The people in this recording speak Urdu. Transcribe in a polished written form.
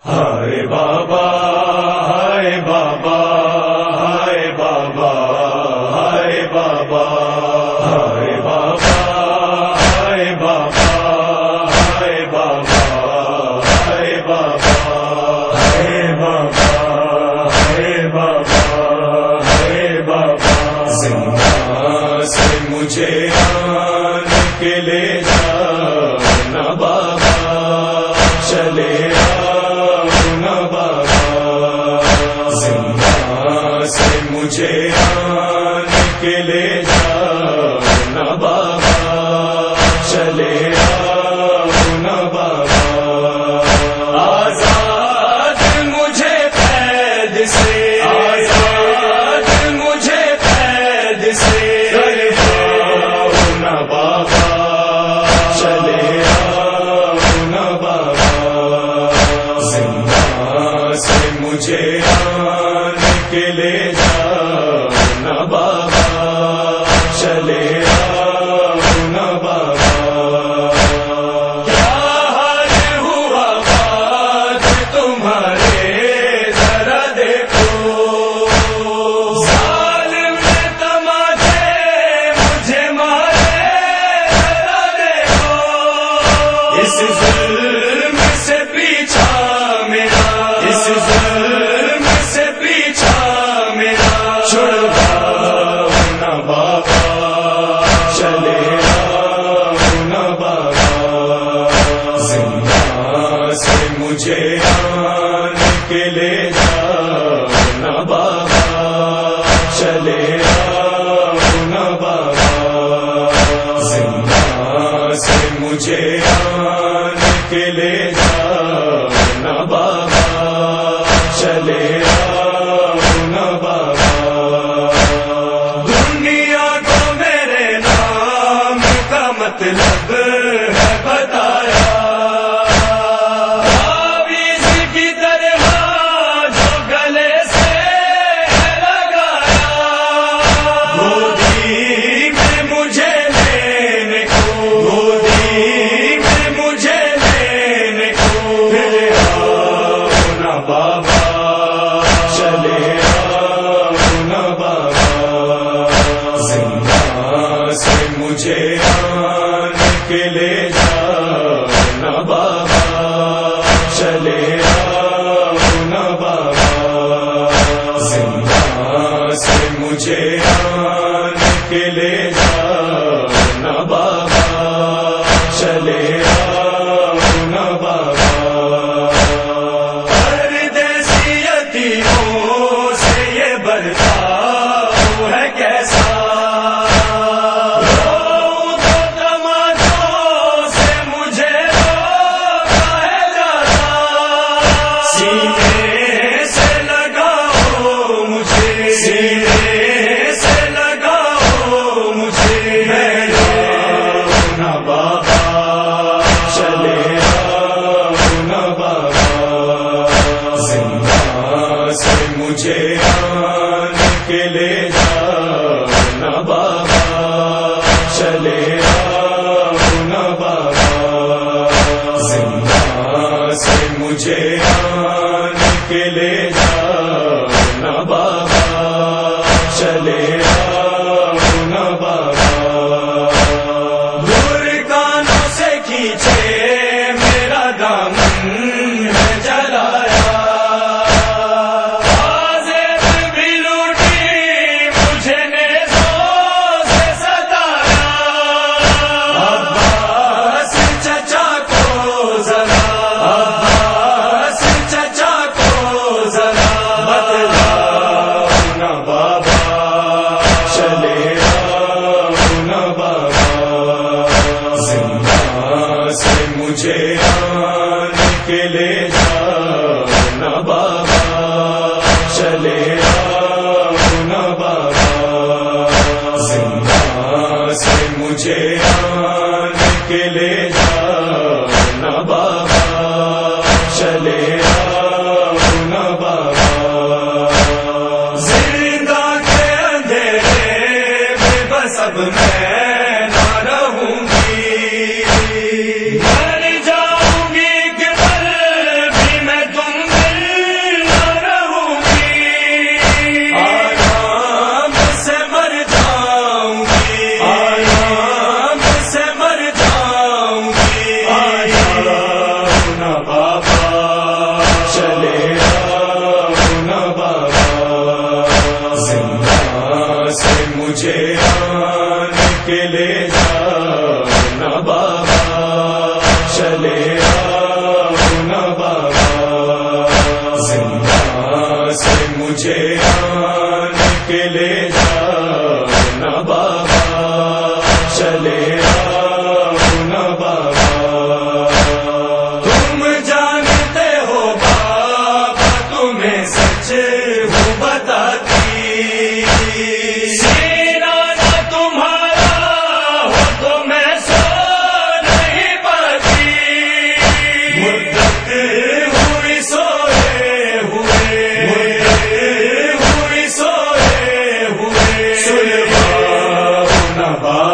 ہائے بابا ہائے بابا ہائے بابا ہائے بابا ہائے بابا ہائے بابا ہائے بابا ہائے بابا ہائے بابا ہائے بابا ہائے بابا زندہ سے مجھے آن کے لے جانا بابا چلے مجھے آن کے لے جانا بابا چلے آنا بابا آزاد مجھے قید سے آزاد مجھے قید سے آنا بابا چلے آنا بابا زندہ سے مجھے آن کے لے جانا بابا چلے آنا بابا کیا حال ہوا بات تمہارے ذرا دیکھو ظالم نے تماچے مجھے مارے ذرا دیکھو اس ظلم سے پیچھا میرا اس ظلم سے پیچھا چھڑوانا بابا چلے آنا بابا زندہ سے مجھے آن کے لے جانا بابا چلے آنا بابا زندہ سے مجھے آن کے لے جانا بابا چلے آنا بابا مطلب ہے بتایا تعویذ کی طرح جو گلے سے لگایا گودی میں مجھے لینے کو گودی میں مجھے لینے کو پھر آنا بابا چلے آنا بابا زندہ سے مجھے کے لے جانا بابا چلے آنا بابا زندہ سے مجھے آن کے لے جانا بابا چلے آنا بابا پردیسی یتیموں سے یہ برتاؤ ہے کیسا مجھے آن کے لے جانا بابا چلے آنا بابا زندہ سے مجھے آن کے لے جانا بابا چلے آنا بابا دور کانوں سے کھینچے میرا دامن ہے جلایا مجھے آن کے لے جانا بابا چلے آنا بابا زندہ سے مجھے آن کے لے جانا بابا چلے آنا بابا زندہ کے اندھیرے میں بس اب میں نہ رہوں گی مر جاؤں گی کہ پر بھی میں تم آنے کے لے جانا بابا، چلے آنا بابا، زندہ سے مجھے آنے کے لے جانا بابا، چلے آنا بابا، تم جانتے ہو بابا تمہیں سچ ہوں بتاتی، سینہ نہ تمہارا ہو تو میں سو نہیں پاتی، مدت ہوئی سوئے ہوئے، مدت ہوئی سوئے ہوئے، سلوا نہ